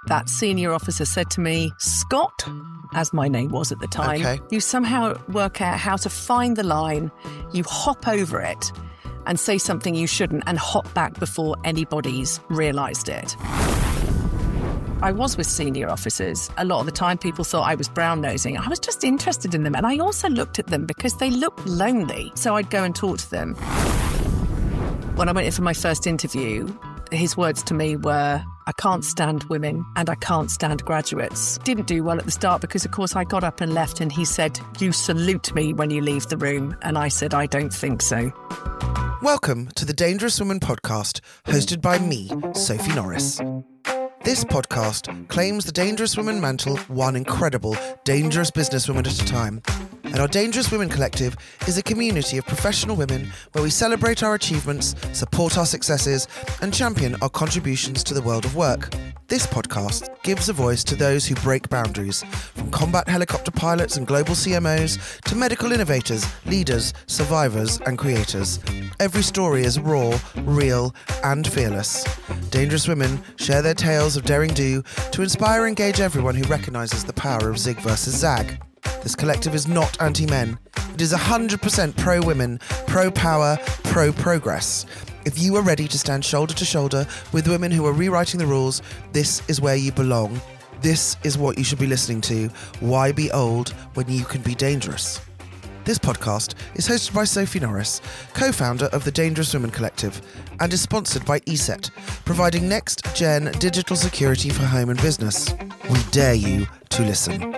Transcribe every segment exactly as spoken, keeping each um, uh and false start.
that senior officer said to me, Scott, as my name was at the time, okay. you somehow work out how to find the line, you hop over it and say something you shouldn't and hop back before anybody's realised it. I was with senior officers. A lot of the time people thought I was brown-nosing. I was just interested in them. And I also looked at them because they looked lonely. So I'd go and talk to them. When I went in for my first interview, his words to me were, I can't stand women and I can't stand graduates. Didn't do well at the start because, of course, I got up and left and he said, you salute me when you leave the room. And I said, I don't think so. Welcome to the Dangerous Woman podcast, hosted by me, Sophie Norris. This podcast claims the Dangerous Woman mantle one incredible, dangerous businesswoman at a time. And our Dangerous Women Collective is a community of professional women where we celebrate our achievements, support our successes, and champion our contributions to the world of work. This podcast gives a voice to those who break boundaries, from combat helicopter pilots and global C M Os to medical innovators, leaders, survivors, and creators. Every story is raw, real, and fearless. Dangerous Women share their tales of daring do to inspire and engage everyone who recognises the power of Zig versus Zag. This collective is not anti-men. It is one hundred percent pro-women, pro-power, pro-progress. If you are ready to stand shoulder to shoulder with women who are rewriting the rules, this is where you belong. This is what you should be listening to. Why be old when you can be dangerous? This podcast is hosted by Sophie Norris, co-founder of the Dangerous Women Collective, and is sponsored by E S E T, providing next-gen digital security for home and business. We dare you to listen.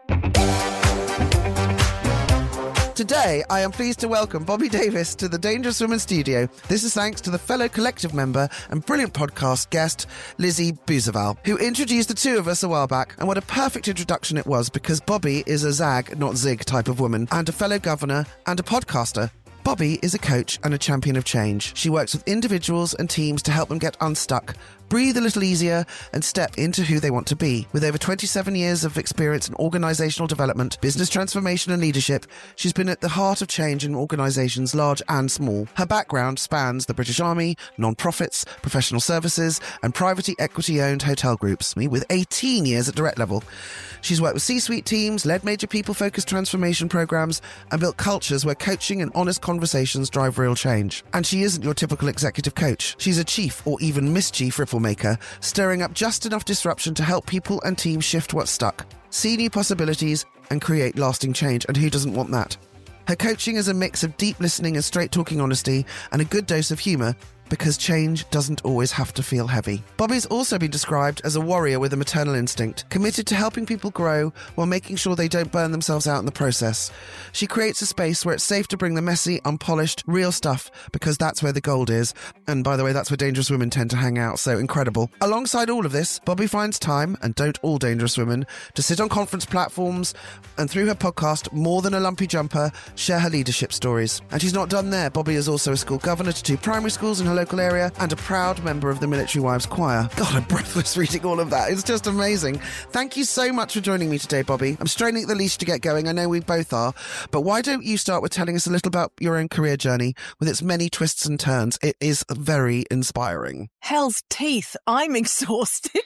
Today, I am pleased to welcome Bobby Davis to the Dangerous Women studio. This is thanks to the fellow collective member and brilliant podcast guest, Lizzie Bouzeval, who introduced the two of us a while back. And what a perfect introduction it was, because Bobby is a Zag, not Zig type of woman, and a fellow governor and a podcaster. Bobby is a coach and a champion of change. She works with individuals and teams to help them get unstuck, breathe a little easier, and step into who they want to be. With over twenty-seven years of experience in organisational development, business transformation and leadership, she's been at the heart of change in organisations large and small. Her background spans the British Army, non-profits, professional services, and private equity-owned hotel groups, with eighteen years at direct level. She's worked with C-suite teams, led major people-focused transformation programmes, and built cultures where coaching and honest conversations drive real change. And she isn't your typical executive coach. She's a chief or even mischief ripple maker, stirring up just enough disruption to help people and teams shift what's stuck, see new possibilities, and create lasting change. And who doesn't want that? Her coaching is a mix of deep listening and straight-talking honesty and a good dose of humour, because change doesn't always have to feel heavy. Bobby's also been described as a warrior with a maternal instinct, committed to helping people grow while making sure they don't burn themselves out in the process. She creates a space where it's safe to bring the messy, unpolished, real stuff, because that's where the gold is. And by the way, that's where dangerous women tend to hang out, so incredible. Alongside all of this, Bobby finds time, and don't all dangerous women, to sit on conference platforms and through her podcast, More Than a Lumpy Jumper, share her leadership stories. And she's not done there. Bobby is also a school governor to two primary schools in her local area and a proud member of the Military Wives Choir. God, I'm breathless reading all of that. It's just amazing. Thank you so much for joining me today, Bobby. I'm straining at the leash to get going. I know we both are. But why don't you start with telling us a little about your own career journey with its many twists and turns? It is very inspiring. Hell's teeth. I'm exhausted.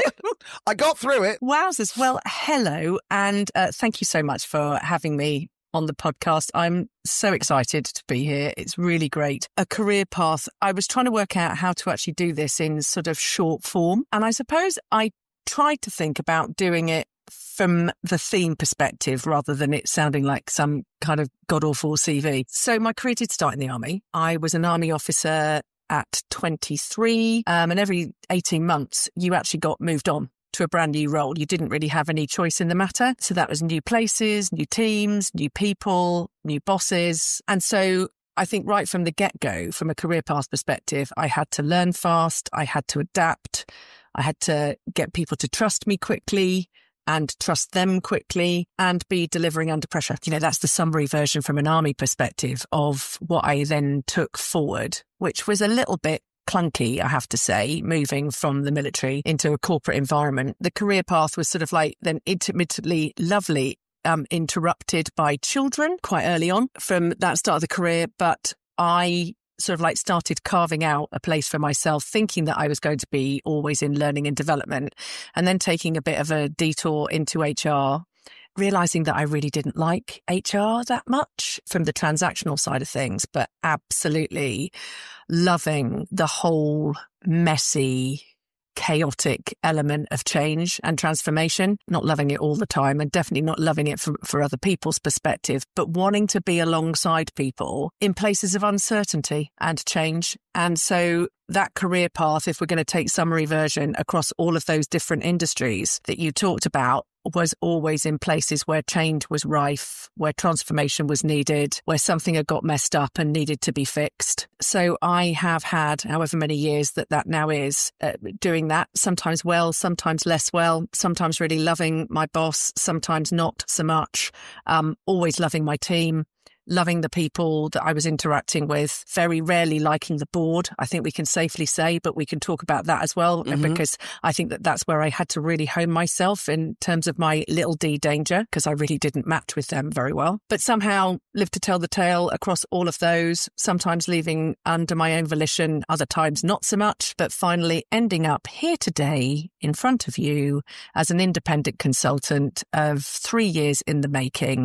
I got through it. Wowzers. Well, hello. And uh, thank you so much for having me on the podcast. I'm so excited to be here. It's really great. A career path. I was trying to work out how to actually do this in sort of short form. And I suppose I tried to think about doing it from the theme perspective rather than it sounding like some kind of god-awful C V. So my career did start in the army. I was an army officer at twenty-three, um, and every eighteen months you actually got moved on to a brand new role. You didn't really have any choice in the matter. So that was new places, new teams, new people, new bosses. And so I think right from the get-go, from a career path perspective, I had to learn fast. I had to adapt. I had to get people to trust me quickly and trust them quickly and be delivering under pressure. You know, that's the summary version from an army perspective of what I then took forward, which was a little bit clunky, I have to say, moving from the military into a corporate environment. The career path was sort of like then intermittently lovely, um, interrupted by children quite early on from that start of the career. But I sort of like started carving out a place for myself, thinking that I was going to be always in learning and development, and then taking a bit of a detour into H R, realizing that I really didn't like H R that much from the transactional side of things, but absolutely loving the whole messy, chaotic element of change and transformation, not loving it all the time and definitely not loving it for, for other people's perspective, but wanting to be alongside people in places of uncertainty and change. And so that career path, if we're going to take summary version across all of those different industries that you talked about, was always in places where change was rife, where transformation was needed, where something had got messed up and needed to be fixed. So I have had, however many years that that now is, uh, doing that, sometimes well, sometimes less well, sometimes really loving my boss, sometimes not so much, um, always loving my team, loving the people that I was interacting with, very rarely liking the board, I think we can safely say, but we can talk about that as well, mm-hmm. because I think that that's where I had to really hone myself in terms of my little d danger, because I really didn't match with them very well. But somehow lived to tell the tale across all of those, sometimes leaving under my own volition, other times not so much, but finally ending up here today in front of you as an independent consultant of three years in the making,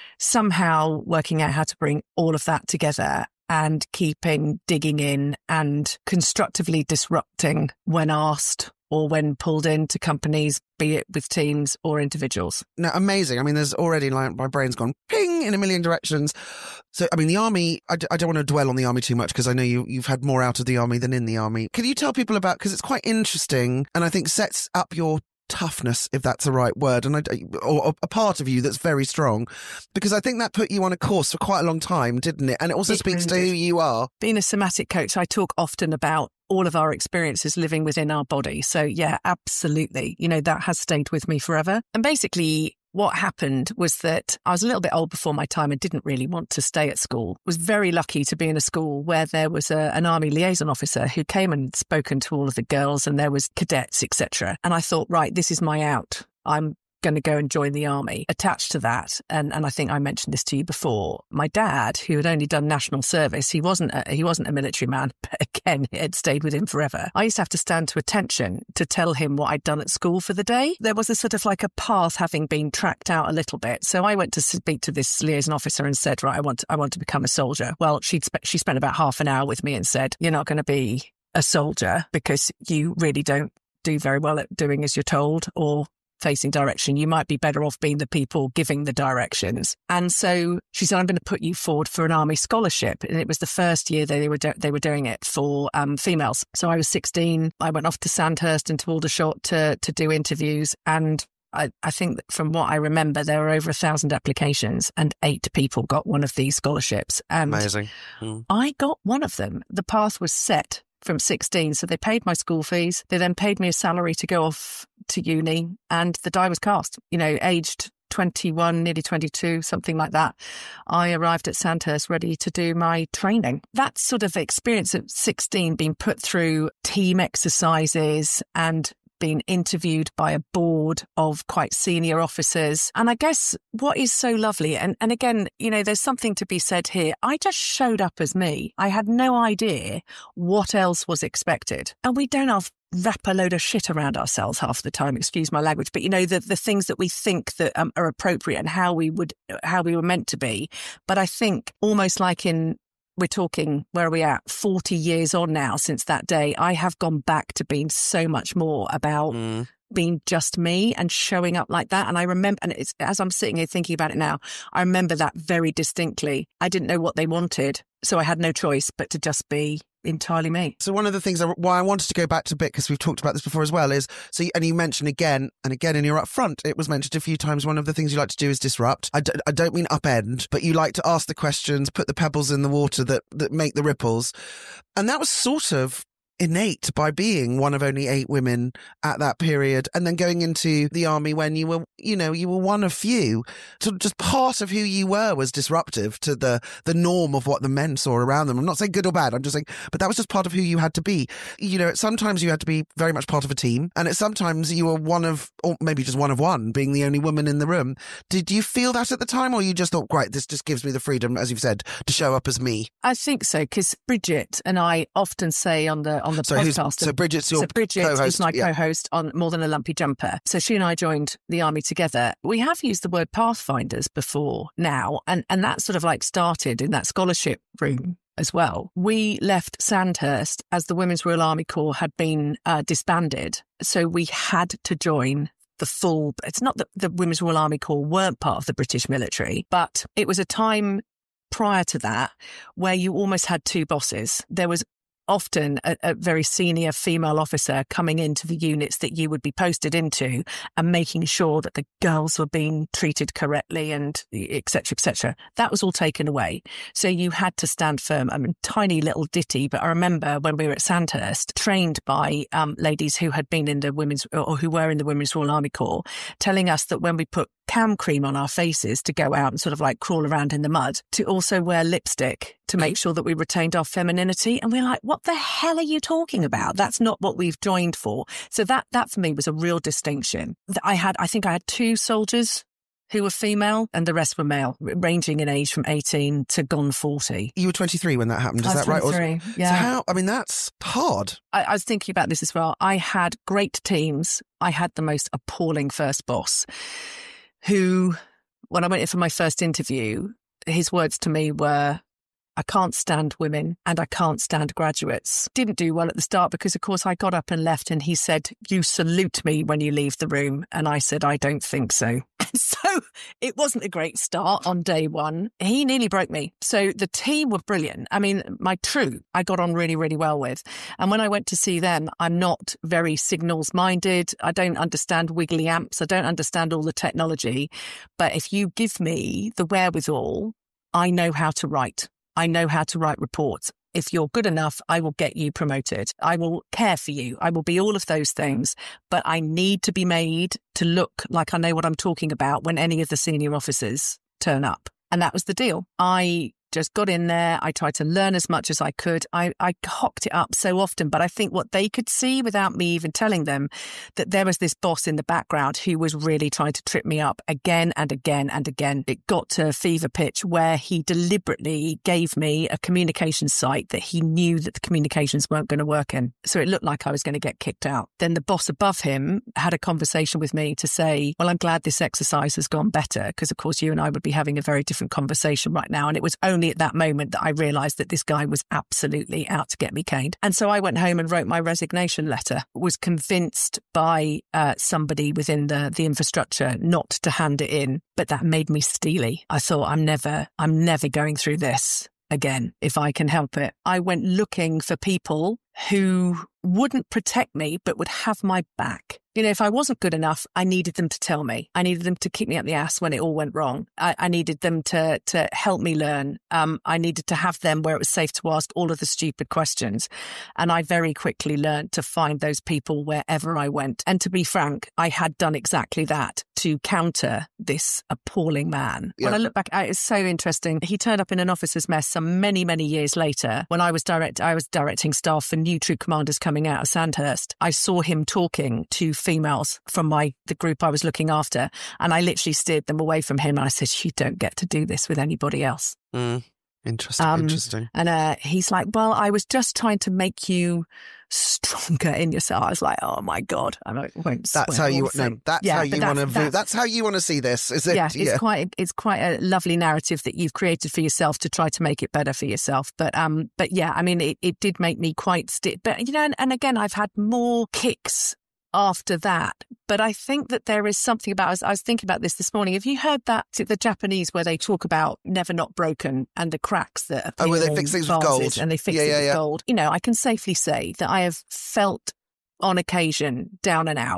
somehow working out how to bring all of that together and keeping digging in and constructively disrupting when asked or when pulled into companies, be it with teams or individuals. No, amazing. I mean, there's already like my brain's gone ping in a million directions. So, I mean, the army, I, d- I don't want to dwell on the army too much because I know you, you've had more out of the army than in the army. Can you tell people about, because it's quite interesting and I think sets up your toughness, if that's the right word, and I, or a part of you that's very strong, because I think that put you on a course for quite a long time, didn't it? And it also it speaks to who you are. Being a somatic coach, I talk often about all of our experiences living within our body. So yeah, absolutely. You know, that has stayed with me forever. And basically, what happened was that I was a little bit old before my time and didn't really want to stay at school. Was very lucky to be in a school where there was a, an army liaison officer who came and spoken to all of the girls, and there was cadets, et cetera. And I thought, right, this is my out. I'm going to go and join the army. Attached to that, and, and I think I mentioned this to you before, my dad, who had only done national service, he wasn't a, he wasn't a military man, but again, it had stayed with him forever. I used to have to stand to attention to tell him what I'd done at school for the day. There was a sort of like a path having been tracked out a little bit. So I went to speak to this liaison officer and said, right, I want, I want to become a soldier. Well, she'd spe- she spent about half an hour with me and said, you're not going to be a soldier because you really don't do very well at doing as you're told or facing direction. You might be better off being the people giving the directions. And so she said, I'm going to put you forward for an army scholarship. And it was the first year they were do- they were doing it for um, females. So I was sixteen. I went off to Sandhurst and to Aldershot to, to do interviews. And I, I think that from what I remember, there were over a thousand applications and eight people got one of these scholarships. And amazing. Mm. I got one of them. The path was set from sixteen. So they paid my school fees. They then paid me a salary to go off to uni, and the die was cast. You know, aged twenty-one, nearly twenty-two, something like that. I arrived at Sandhurst ready to do my training. That sort of experience at sixteen, being put through team exercises and been interviewed by a board of quite senior officers. And I guess what is so lovely, and, and again, you know, there's something to be said here. I just showed up as me. I had no idea what else was expected. And we don't have wrap a load of shit around ourselves half the time, excuse my language, but you know, the, the things that we think that um, are appropriate and how we would, how we were meant to be. But I think almost like in, we're talking, where are we at? forty years on now since that day, I have gone back to being so much more about mm. being just me and showing up like that. And I remember, and it's, as I'm sitting here thinking about it now, I remember that very distinctly. I didn't know what they wanted, so I had no choice but to just be entirely me. So one of the things I, why I wanted to go back to a bit, because we've talked about this before as well, is, so, and you mentioned again and again, and you're up front, it was mentioned a few times, one of the things you like to do is disrupt. I, d- I don't mean upend, but you like to ask the questions, put the pebbles in the water that, that make the ripples. And that was sort of innate by being one of only eight women at that period, and then going into the army when you were, you know, you were one of few. So just part of who you were was disruptive to the the norm of what the men saw around them. I'm not saying good or bad. I'm just saying, but that was just part of who you had to be. You know, sometimes you had to be very much part of a team, and at sometimes you were one of, or maybe just one of one, being the only woman in the room. Did you feel that at the time, or you just thought, great, this just gives me the freedom, as you've said, to show up as me? I think so, because Bridget and I often say on the on the so podcast. So Bridget's your so Bridget co-host, is my yeah. co-host on More Than a Lumpy Jumper. So she and I joined the army together. We have used the word pathfinders before now, and, and that sort of like started in that scholarship room as well. We left Sandhurst as the Women's Royal Army Corps had been uh, disbanded. So we had to join the full, it's not that the Women's Royal Army Corps weren't part of the British military, but it was a time prior to that where you almost had two bosses. There was often a, a very senior female officer coming into the units that you would be posted into and making sure that the girls were being treated correctly and et cetera, et cetera. That was all taken away. So you had to stand firm. I mean, tiny little ditty, but I remember when we were at Sandhurst, trained by um, ladies who had been in the women's, or who were in the Women's Royal Army Corps, telling us that when we put cam cream on our faces to go out and sort of like crawl around in the mud, to also wear lipstick to make sure that we retained our femininity. And we're like, what the hell are you talking about? That's not what we've joined for. So that, that for me was a real distinction. I had, I think I had two soldiers who were female and the rest were male, ranging in age from eighteen to gone forty. You were twenty-three when that happened, is I was that right? twenty-three, yeah. So how, I mean, that's hard. I, I was thinking about this as well. I had great teams. I had the most appalling first boss who, when I went in for my first interview, his words to me were, I can't stand women and I can't stand graduates. Didn't do well at the start because, of course, I got up and left and he said, you salute me when you leave the room. And I said, I don't think so. So it wasn't a great start on day one. He nearly broke me. So the team were brilliant. I mean, my troop, I got on really, really well with. And when I went to see them, I'm not very signals minded. I don't understand wiggly amps. I don't understand all the technology. But if you give me the wherewithal, I know how to write. I know how to write reports. If you're good enough, I will get you promoted. I will care for you. I will be all of those things. But I need to be made to look like I know what I'm talking about when any of the senior officers turn up. And that was the deal. I just got in there. I tried to learn as much as I could. I, I cocked it up so often, but I think what they could see without me even telling them, that there was this boss in the background who was really trying to trip me up again and again and again. It got to a fever pitch where he deliberately gave me a communications site that he knew that the communications weren't going to work in. So it looked like I was going to get kicked out. Then the boss above him had a conversation with me to say, well, I'm glad this exercise has gone better because, of course, you and I would be having a very different conversation right now. And it was only at that moment that I realised that this guy was absolutely out to get me caned. And so I went home and wrote my resignation letter, was convinced by uh, somebody within the, the infrastructure not to hand it in, but that made me steely. I thought, I'm never, I'm never going through this again if I can help it. I went looking for people who wouldn't protect me, but would have my back. You know, if I wasn't good enough, I needed them to tell me. I needed them to kick me up the ass when it all went wrong. I, I needed them to to help me learn. Um, I needed to have them where it was safe to ask all of the stupid questions. And I very quickly learned to find those people wherever I went. And to be frank, I had done exactly that to counter this appalling man. Yeah. When I look back, it's so interesting. He turned up in an officer's mess some many, many years later when I was direct. I was directing staff for new troop commanders coming out of Sandhurst. I saw him talking to females from my the group I was looking after, and I literally steered them away from him. And I said, you don't get to do this with anybody else. Mm, interesting, um, interesting. And uh, he's like, well, I was just trying to make you stronger in yourself. I was like, oh my God. I won't That's how you no, that's yeah, how you want to that's, that's how you want to see this, is it? Yeah, it's yeah. quite it's quite a lovely narrative that you've created for yourself to try to make it better for yourself. But um but yeah, I mean it, it did make me quite stiff. But you know, and, and again, I've had more kicks after that. But I think that there is something about, I was, I was thinking about this this morning. Have you heard that, the Japanese, where they talk about never not broken and the cracks that appear? Oh, where they fix things with gold. And they fix yeah, it yeah, with yeah. gold. You know, I can safely say that I have felt on occasion down and out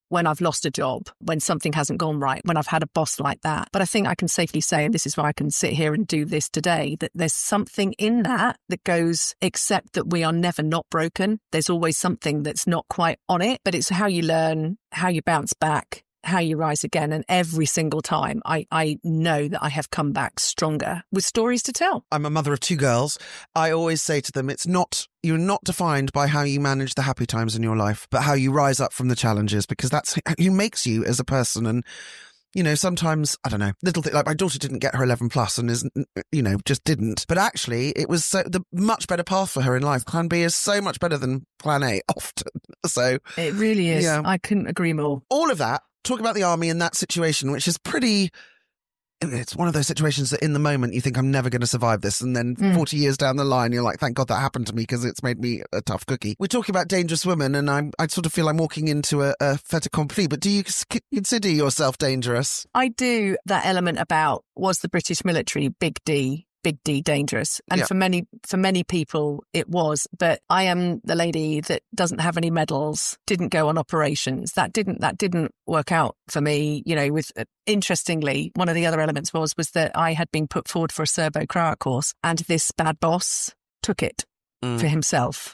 when I've lost a job, when something hasn't gone right, when I've had a boss like that. But I think I can safely say, and this is why I can sit here and do this today, that there's something in that that goes, except that we are never not broken. There's always something that's not quite on it, but it's how you learn, how you bounce back, how you rise again. And every single time I, I know that I have come back stronger with stories to tell. I'm a mother of two girls. I always say to them, it's not, you're not defined by how you manage the happy times in your life, but how you rise up from the challenges, because that's who makes you as a person. And, you know, sometimes, I don't know, little thing like my daughter didn't get her eleven plus and isn't, you know, just didn't. But actually it was so, the much better path for her in life. Plan B is so much better than plan A often. So it really is. Yeah. I couldn't agree more. All of that. Talk about the army in that situation, which is pretty, it's one of those situations that in the moment you think I'm never going to survive this. And then mm. forty years down the line, you're like, thank God that happened to me because it's made me a tough cookie. We're talking about Dangerous Women and I'm, I sort of feel I'm walking into a, a fait accompli, but do you consider yourself dangerous? I do. That element about, was the British military big D? Big D dangerous. And yeah. for many for many people it was, but I am the lady that doesn't have any medals, didn't go on operations. That didn't that didn't work out for me, you know, with uh, interestingly, one of the other elements was was that I had been put forward for a Serbo Crowd course and this bad boss took it mm. for himself.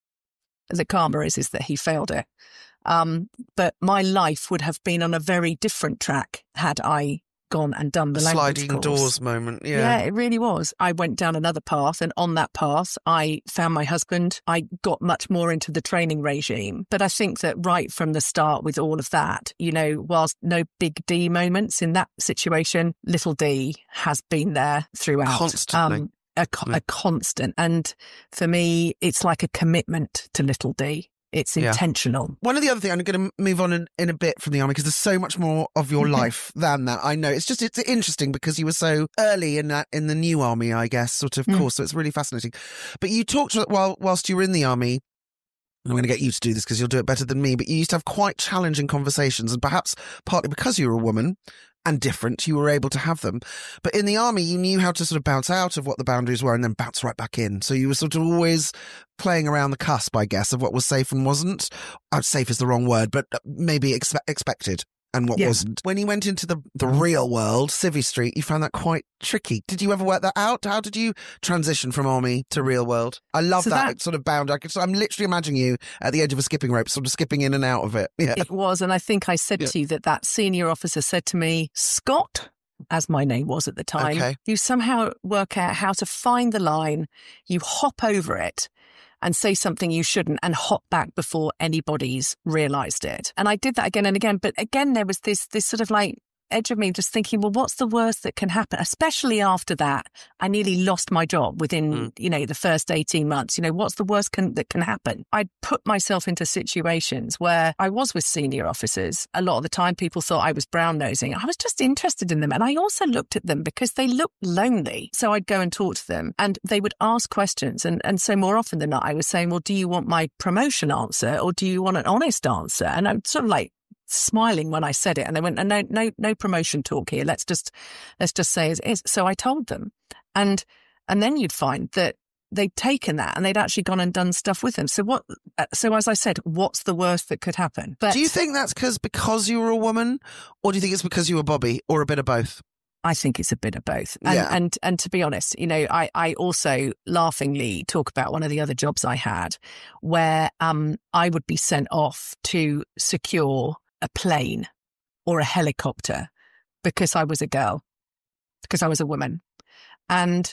The karma is is that he failed it. Um, but my life would have been on a very different track had I gone and done the language sliding course. Doors moment. Yeah. Yeah, it really was. I went down another path, and on that path, I found my husband. I got much more into the training regime. But I think that right from the start with all of that, you know, whilst no big D moments in that situation, little D has been there throughout. Constantly. Um, a, a constant. And for me, it's like a commitment to little D. It's intentional. Yeah. One of the other things, I'm going to move on in, in a bit from the army because there's so much more of your life than that. I know it's just, it's interesting because you were so early in that, in the new army, I guess, sort of mm. course. So it's really fascinating. But you talked while, whilst you were in the army, and I'm going to get you to do this because you'll do it better than me, but you used to have quite challenging conversations, and perhaps partly because you were a woman and different, you were able to have them. But in the army, you knew how to sort of bounce out of what the boundaries were and then bounce right back in. So you were sort of always playing around the cusp, I guess, of what was safe and wasn't. Uh, safe is the wrong word, but maybe expe- expected and what yeah. wasn't. When you went into the, the real world, Civvy Street, you found that quite tricky. Did you ever work that out? How did you transition from army to real world? I love so that, that sort of bound. I could, so I'm literally imagining you at the edge of a skipping rope, sort of skipping in and out of it. Yeah. It was. And I think I said yeah. to you that that senior officer said to me, Scott, as my name was at the time, okay. you somehow work out how to find the line, you hop over it and say something you shouldn't and hop back before anybody's realised it. And I did that again and again. But again, there was this this sort of like edge of me just thinking, well, what's the worst that can happen? Especially after that, I nearly lost my job within, mm. you know, the first eighteen months. You know, what's the worst can, that can happen? I put myself into situations where I was with senior officers. A lot of the time people thought I was brown nosing. I was just interested in them. And I also looked at them because they looked lonely. So I'd go and talk to them and they would ask questions. And, and so more often than not, I was saying, well, do you want my promotion answer or do you want an honest answer? And I'm sort of like, smiling when I said it, and they went, no, no, no promotion talk here. Let's just, let's just say as it is. So I told them, and and then you'd find that they'd taken that and they'd actually gone and done stuff with them. So what? So as I said, what's the worst that could happen? But do you think that's because because you were a woman, or do you think it's because you were Bobby, or a bit of both? I think it's a bit of both. And, yeah. and and to be honest, you know, I, I also laughingly talk about one of the other jobs I had where um I would be sent off to secure a plane or a helicopter because I was a girl, because I was a woman. And,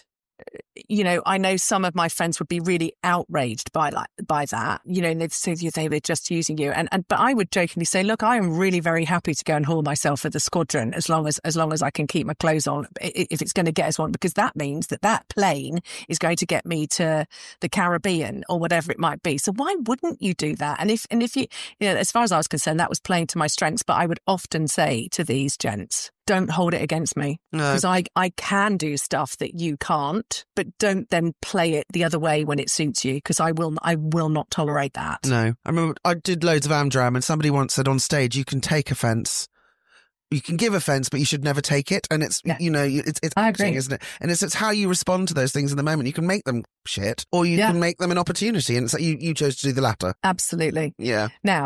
you know, I know some of my friends would be really outraged by like by that, you know, and they'd say they were just using you. And, and but I would jokingly say, look, I am really very happy to go and haul myself for the squadron as long as as long as I can keep my clothes on, if it's going to get us one, because that means that that plane is going to get me to the Caribbean or whatever it might be. So why wouldn't you do that? And if and if you, you know, as far as I was concerned, that was playing to my strengths. But I would often say to these gents, don't hold it against me, because no. I, I can do stuff that you can't, but don't then play it the other way when it suits you, because I will I will not tolerate that. No. I remember I did loads of Amdram and somebody once said on stage, you can take offence. You can give offence, but you should never take it. And it's, yeah. you know, it's, it's I agree. isn't it? And it's, it's how you respond to those things in the moment. You can make them shit, or you yeah. can make them an opportunity. And it's like you, you chose to do the latter. Absolutely. Yeah. Now,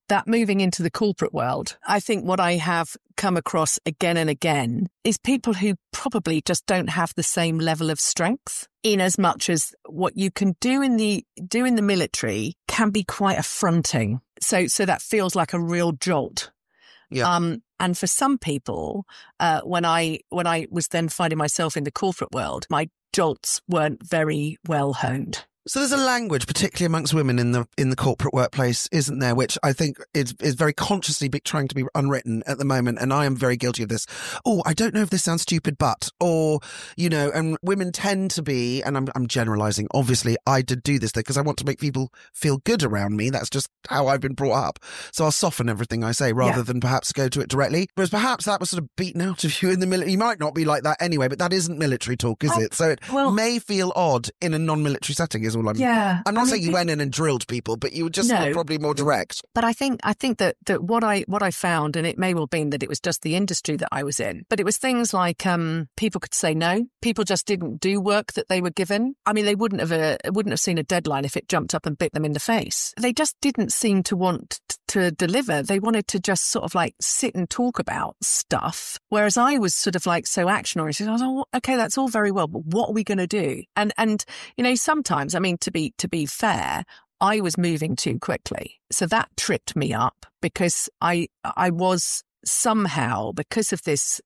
that moving into the corporate world, I think what I have come across again and again is people who probably just don't have the same level of strength, in as much as what you can do in the do in the military can be quite affronting. So so that feels like a real jolt. Yeah. Um, and for some people, uh, when I when I was then finding myself in the corporate world, my jolts weren't very well honed. So there's a language, particularly amongst women in the in the corporate workplace, isn't there, which I think is is very consciously be, trying to be unwritten at the moment, and I am very guilty of this. Oh, I don't know if this sounds stupid, but, or, you know, and women tend to be, and I'm I'm generalising, obviously I did do this because I want to make people feel good around me. That's just how I've been brought up. So I'll soften everything I say rather yeah. than perhaps go to it directly. Whereas perhaps that was sort of beaten out of you in the military. You might not be like that anyway, but that isn't military talk, is I, it? So it well, may feel odd in a non-military setting, is all I'm yeah I'm not I saying mean, you went in and drilled people, but you were just no, probably more direct. But I think I think that that what I what I found, and it may well been that it was just the industry that I was in, but it was things like um people could say no, people just didn't do work that they were given. I mean, they wouldn't have a wouldn't have seen a deadline if it jumped up and bit them in the face. They just didn't seem to want t- to deliver. They wanted to just sort of like sit and talk about stuff, whereas I was sort of like so action oriented. I was like, oh, okay, that's all very well, but what are we going to do? And and you know, sometimes, I mean, to be to be fair, I was moving too quickly. So that tripped me up because I I was somehow, because of this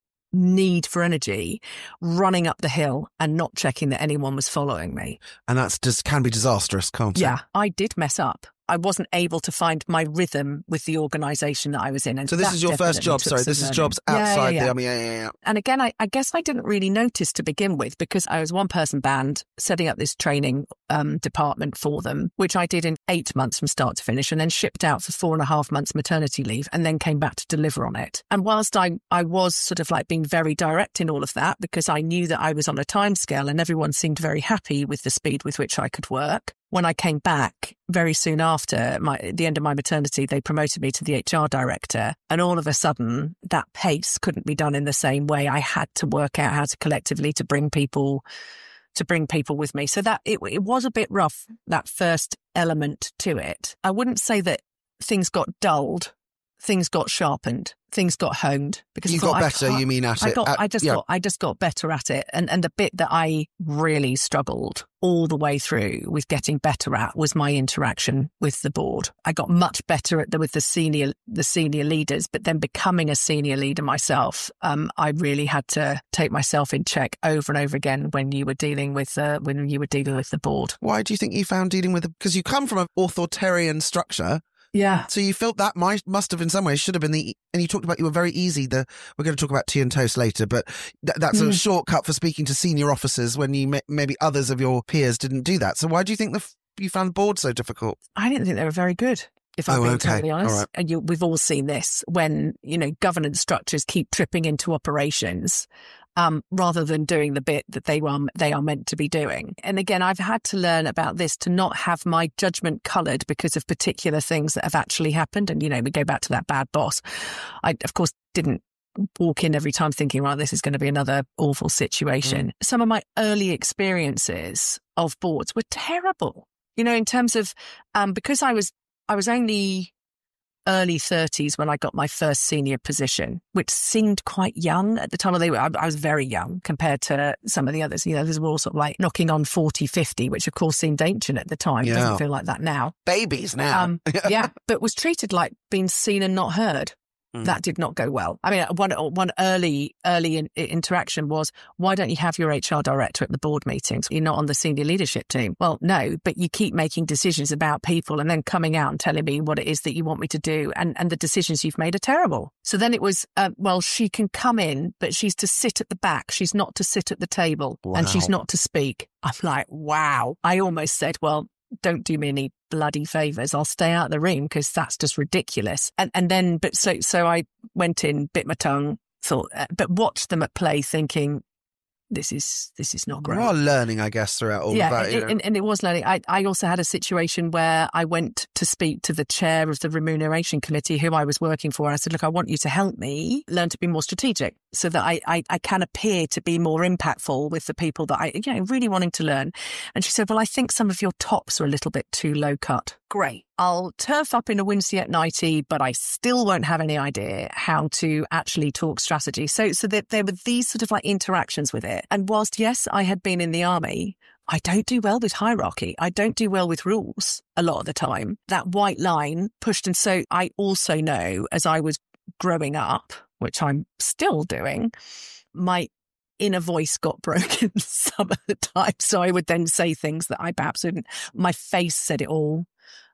need for energy, running up the hill and not checking that anyone was following me. And that's just can be disastrous, can't it? Yeah, I did mess up. I wasn't able to find my rhythm with the organisation that I was in. And so this is your first job, sorry, this is jobs outside yeah, yeah, yeah. the army. Yeah, yeah, yeah. And again, I, I guess I didn't really notice to begin with because I was one-person band setting up this training um, department for them, which I did in eight months from start to finish, and then shipped out for four and a half months maternity leave and then came back to deliver on it. And whilst I, I was sort of like being very direct in all of that because I knew that I was on a timescale and everyone seemed very happy with the speed with which I could work, when I came back very soon after my, the end of my maternity, they promoted me to the H R director. And all of a sudden, that pace couldn't be done in the same way. I had to work out how to collectively to bring people to bring people with me. So that it, it was a bit rough, that first element to it. I wouldn't say that things got dulled. Things got sharpened, things got honed. Because you I thought, got better, you mean at I it? got, at, I just yeah. got, I just got better at it, and and the bit that I really struggled all the way through with getting better at was my interaction with the board. I got much better at the with the senior the senior leaders, but then becoming a senior leader myself, um, I really had to take myself in check over and over again when you were dealing with uh, when you were dealing with the board. Why do you think you found dealing with it? Because you come from an authoritarian structure. Yeah. So you felt that might must have in some ways should have been the, and you talked about you were very easy. The we're going to talk about tea and toast later, but th- that's mm. a shortcut for speaking to senior officers when you may, maybe others of your peers didn't do that. So why do you think the f- you found board so difficult? I didn't think they were very good. If I'm oh, being okay. totally honest, all right. and you, we've all seen this when you know governance structures keep tripping into operations. Um, rather than doing the bit that they are they are meant to be doing. And again, I've had to learn about this to not have my judgment coloured because of particular things that have actually happened. And, you know, we go back to that bad boss. I, of course, didn't walk in every time thinking, well, this is going to be another awful situation. Mm. Some of my early experiences of boards were terrible, you know, in terms of um, because I was I was only early thirties when I got my first senior position, which seemed quite young at the time. They were, I, I was very young compared to some of the others. You know, these were all sort of like knocking on forty, fifty, which of course seemed ancient at the time. Yeah. It doesn't feel like that now. Babies now. Um, yeah, but was treated like being seen and not heard. Mm. That did not go well. I mean, one one early early in, interaction was, why don't you have your H R director at the board meetings? You're not on the senior leadership team. Well, no, but you keep making decisions about people and then coming out and telling me what it is that you want me to do, and, and the decisions you've made are terrible. So then it was, uh, well, she can come in, but she's to sit at the back. She's not to sit at the table, wow. and she's not to speak. I'm like, wow. I almost said, well, don't do me any bloody favours. I'll stay out of the room because that's just ridiculous. And and then, but so so I went in, bit my tongue, thought, uh, but watched them at play, thinking, this is this is not great. You are learning, I guess, throughout all yeah, of that. Yeah, and, and it was learning. I, I also had a situation where I went to speak to the chair of the remuneration committee who I was working for. I said, look, I want you to help me learn to be more strategic so that I, I, I can appear to be more impactful with the people that I, you know, really wanting to learn. And she said, well, I think some of your tops are a little bit too low cut. Great. I'll turf up in a Winsiet nightie, but I still won't have any idea how to actually talk strategy. So, so that there were these sort of like interactions with it. And whilst, yes, I had been in the army, I don't do well with hierarchy. I don't do well with rules a lot of the time. That white line pushed. And so I also know as I was growing up, which I'm still doing, my inner voice got broken some of the time. So I would then say things that I perhaps wouldn't. My face said it all.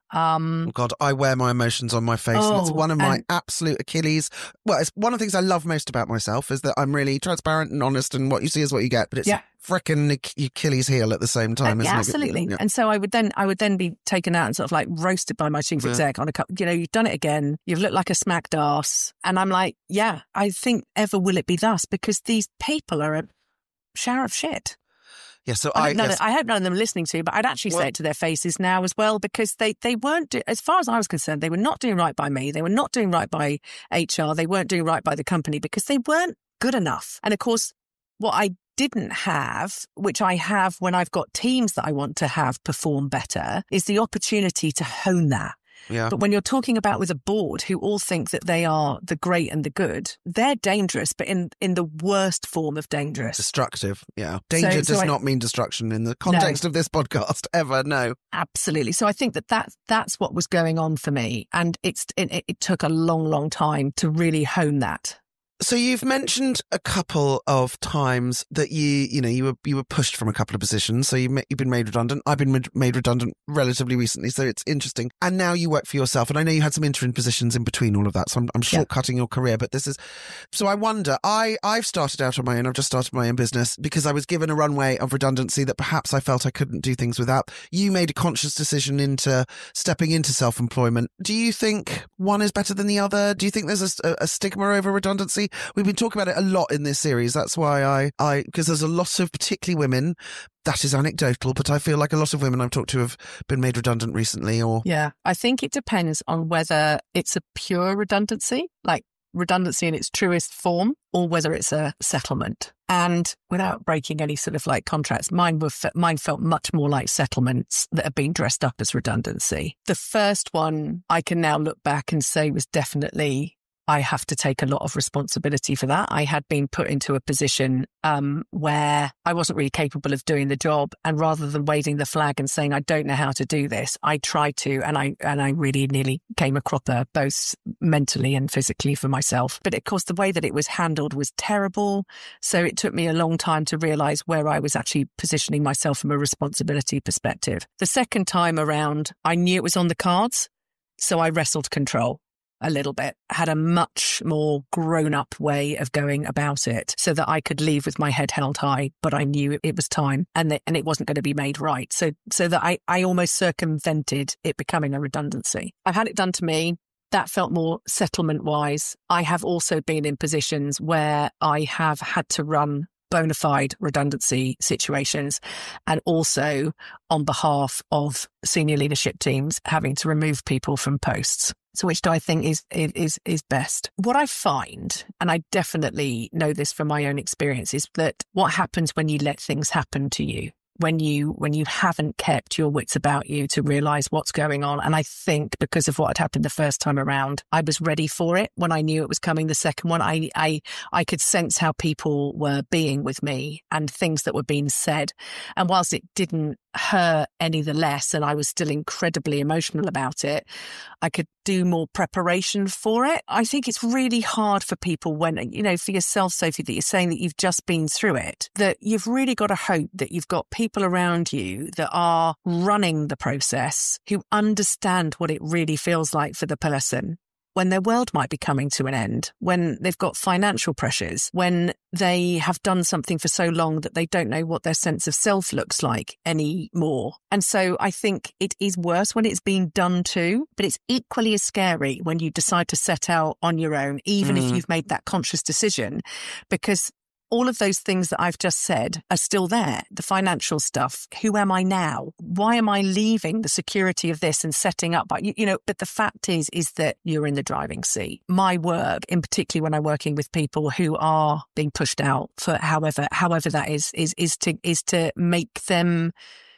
Um, oh God, I wear my emotions on my face. Oh, and it's one of my and, absolute Achilles. Well, it's one of the things I love most about myself is that I'm really transparent and honest, and what you see is what you get. But it's yeah. frickin' Achilles heel at the same time, uh, isn't yeah, it? Absolutely. Yeah. And so I would then, I would then be taken out and sort of like roasted by my chief Yeah. exec on a cup. You know, you've done it again. You've looked like a smacked arse. And I'm like, yeah, I think ever will it be thus, because these people are a shower of shit. Yeah, so I, I, hope none yes. of, I hope none of them are listening to you, but I'd actually Well, say it to their faces now as well, because they, they weren't, do, as far as I was concerned, they were not doing right by me. They were not doing right by H R. They weren't doing right by the company because they weren't good enough. And of course, what I didn't have, which I have when I've got teams that I want to have perform better, is the opportunity to hone that. Yeah. But when you're talking about with a board who all think that they are the great and the good, they're dangerous, but in, in the worst form of dangerous. Destructive, yeah. Danger So- does so I- not mean destruction in the context of this podcast, ever, no. Absolutely. So I think that that's, that's what was going on for me. And it's it, it took a long, long time to really hone that. So you've mentioned a couple of times that you, you know, you were you were pushed from a couple of positions. So you ma- you've been made redundant. I've been made- made redundant relatively recently, so it's interesting. And now you work for yourself. And I know you had some interim positions in between all of that. So I'm, I'm Yeah. shortcutting your career, but this is. So I wonder. I I've started out on my own. I've just started my own business because I was given a runway of redundancy that perhaps I felt I couldn't do things without. You made a conscious decision into stepping into self-employment. Do you think one is better than the other? Do you think there's a, a stigma over redundancy? We've been talking about it a lot in this series. That's why I, I, because there's a lot of particularly women, that is anecdotal, but I feel like a lot of women I've talked to have been made redundant recently or. Yeah. I think it depends on whether it's a pure redundancy, like redundancy in its truest form, or whether it's a settlement. And without breaking any sort of like contracts, mine were mine felt much more like settlements that have been dressed up as redundancy. The first one I can now look back and say was definitely, I have to take a lot of responsibility for that. I had been put into a position um, where I wasn't really capable of doing the job. And rather than waving the flag and saying, I don't know how to do this, I tried to, and I and I really nearly came a cropper, both mentally and physically for myself. But of course, the way that it was handled was terrible. So it took me a long time to realize where I was actually positioning myself from a responsibility perspective. The second time around, I knew it was on the cards. So I wrestled control a little bit, had a much more grown-up way of going about it so that I could leave with my head held high, but I knew it was time and that, and it wasn't going to be made right. So so that I, I almost circumvented it becoming a redundancy. I've had it done to me. That felt more settlement-wise. I have also been in positions where I have had to run bona fide redundancy situations, and also on behalf of senior leadership teams having to remove people from posts. So which do I think is is is best? What I find, and I definitely know this from my own experience, is that what happens when you let things happen to you, when you when you haven't kept your wits about you to realize what's going on. And I think because of what had happened the first time around, I was ready for it when I knew it was coming the second one. I I I could sense how people were being with me and things that were being said. And whilst it didn't hurt any the less, and I was still incredibly emotional about it, I could do more preparation for it. I think it's really hard for people when, you know, for yourself, Sophie, that you're saying that you've just been through it, that you've really got to hope that you've got people around you that are running the process, who understand what it really feels like for the person when their world might be coming to an end, when they've got financial pressures, when they have done something for so long that they don't know what their sense of self looks like anymore. And so I think it is worse when it's being done to, but it's equally as scary when you decide to set out on your own, even mm. if you've made that conscious decision, because all of those things that I've just said are still there. The financial stuff. Who am I now? Why am I leaving the security of this and setting up? But, you, you know, but the fact is, is that you're in the driving seat. My work, in particular when I'm working with people who are being pushed out for however, however that is, is, is to, is to make them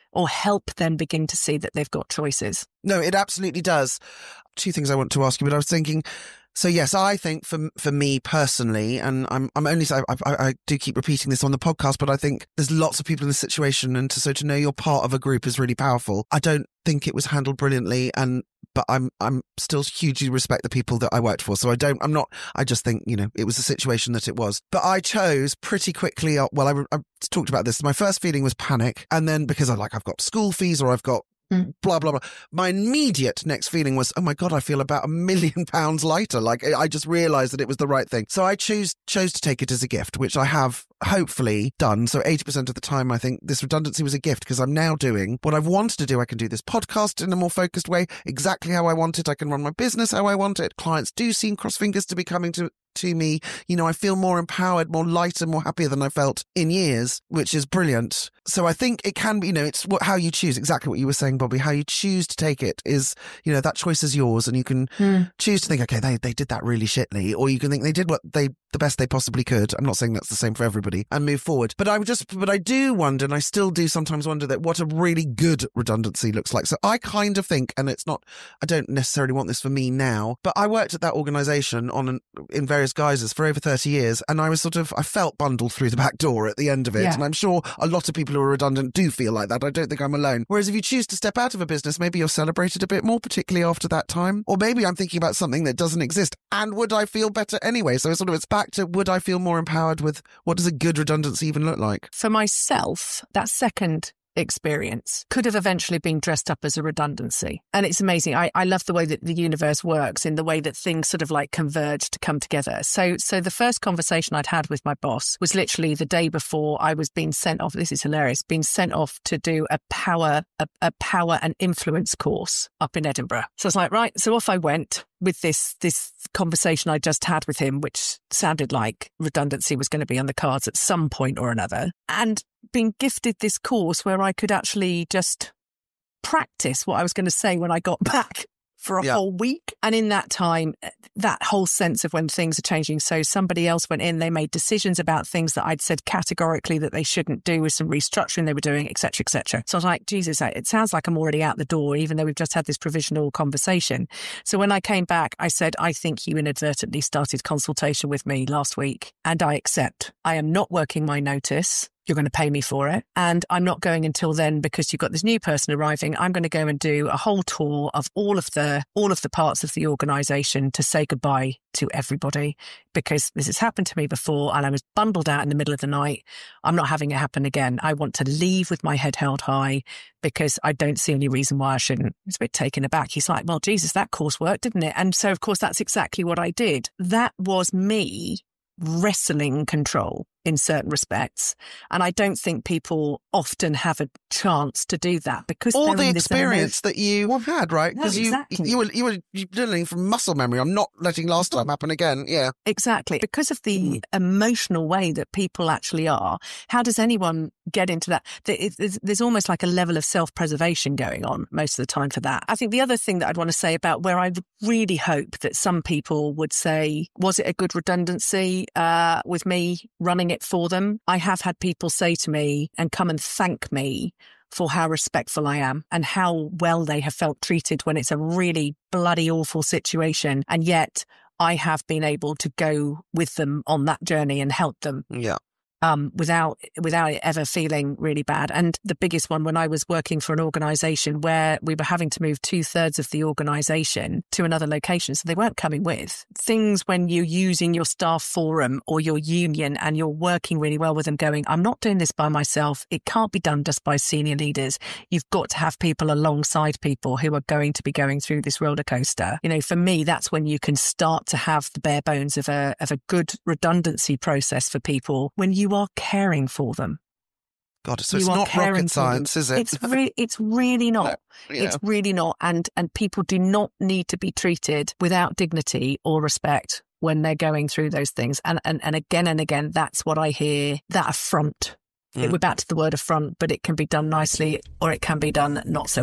or help them begin to see that they've got choices. No, it absolutely does. Two things I want to ask you, but I was thinking, so yes, I think for for me personally, and I'm I'm only I, I, I do keep repeating this on the podcast, but I think there's lots of people in this situation, and to, so to know you're part of a group is really powerful. I don't think it was handled brilliantly, and but I'm I'm still hugely respect the people that I worked for. So I don't I'm not I just think, you know, it was the situation that it was. But I chose pretty quickly. Well, I, I talked about this. My first feeling was panic, and then because I like I've got school fees or I've got blah, blah, blah. My immediate next feeling was, oh my God, I feel about a million pounds lighter. Like I just realised that it was the right thing. So I chose, chose to take it as a gift, which I have hopefully done. So eighty percent of the time, I think this redundancy was a gift because I'm now doing what I've wanted to do. I can do this podcast in a more focused way, exactly how I want it. I can run my business how I want it. Clients do seem, cross fingers, to be coming to to me. You know, I feel more empowered, more lighter, more happier than I felt in years, which is brilliant. So I think it can be, you know, it's what, how you choose, exactly what you were saying, Bobby, how you choose to take it is, you know, that choice is yours, and you can mm. choose to think, okay, they, they did that really shitly, or you can think they did what they, the best they possibly could. I'm not saying that's the same for everybody, and move forward. But I would just, but I do wonder, and I still do sometimes wonder, that what a really good redundancy looks like. So I kind of think, and it's not, I don't necessarily want this for me now, but I worked at that organisation on an, in various guises for over thirty years, and I was sort of, I felt bundled through the back door at the end of it. Yeah. And I'm sure a lot of people who are redundant do feel like that. I don't think I'm alone. Whereas if you choose to step out of a business, maybe you're celebrated a bit more, particularly after that time. Or maybe I'm thinking about something that doesn't exist. And would I feel better anyway? So it's sort of, it's back to, would I feel more empowered with, what does a good redundancy even look like? For myself, that second experience could have eventually been dressed up as a redundancy. And it's amazing. I, I love the way that the universe works, in the way that things sort of like converge to come together. So so the first conversation I'd had with my boss was literally the day before I was being sent off. This is hilarious. Being sent off to do a power, a, a power and influence course up in Edinburgh. So I was like, right. So off I went with this, this conversation I just had with him, which sounded like redundancy was going to be on the cards at some point or another. And being gifted this course where I could actually just practice what I was going to say when I got back for a yeah. whole week. And in that time, that whole sense of when things are changing. So somebody else went in, they made decisions about things that I'd said categorically that they shouldn't do, with some restructuring they were doing, et cetera, et cetera. So I was like, Jesus, it sounds like I'm already out the door, even though we've just had this provisional conversation. So when I came back, I said, I think you inadvertently started consultation with me last week, and I accept. I am not working my notice. You're going to pay me for it. And I'm not going until then, because you've got this new person arriving. I'm going to go and do a whole tour of all of the all of the parts of the organisation to say goodbye to everybody, because this has happened to me before and I was bundled out in the middle of the night. I'm not having it happen again. I want to leave with my head held high, because I don't see any reason why I shouldn't. It's a bit taken aback. He's like, well, Jesus, that course worked, didn't it? And so, of course, that's exactly what I did. That was me wrestling control in certain respects. And I don't think people often have a chance to do that, because all the experience that you have had, right? Because no, exactly. you, you were you were learning from muscle memory. I'm not letting last time happen again. Yeah, exactly. Because of the mm. emotional way that people actually are, how does anyone get into that? There's almost like a level of self-preservation going on most of the time for that. I think the other thing that I'd want to say about where I really hope that some people would say, was it a good redundancy uh, with me running it for them? I have had people say to me and come and thank me for how respectful I am and how well they have felt treated when it's a really bloody awful situation. And yet I have been able to go with them on that journey and help them. Yeah. Um, without without it ever feeling really bad. And the biggest one, when I was working for an organisation where we were having to move two thirds of the organisation to another location, so they weren't coming with. Things when you're using your staff forum or your union and you're working really well with them, going, I'm not doing this by myself. It can't be done just by senior leaders. You've got to have people alongside people who are going to be going through this roller coaster. You know, for me, that's when you can start to have the bare bones of a of a good redundancy process for people, when you are caring for them. God, so you it's not rocket science, is it? It's, re- it's really not. No, yeah. It's really not. And and people do not need to be treated without dignity or respect when they're going through those things. And and, and again and again, that's what I hear, that affront. Mm. We're back to the word affront, but it can be done nicely or it can be done not so well.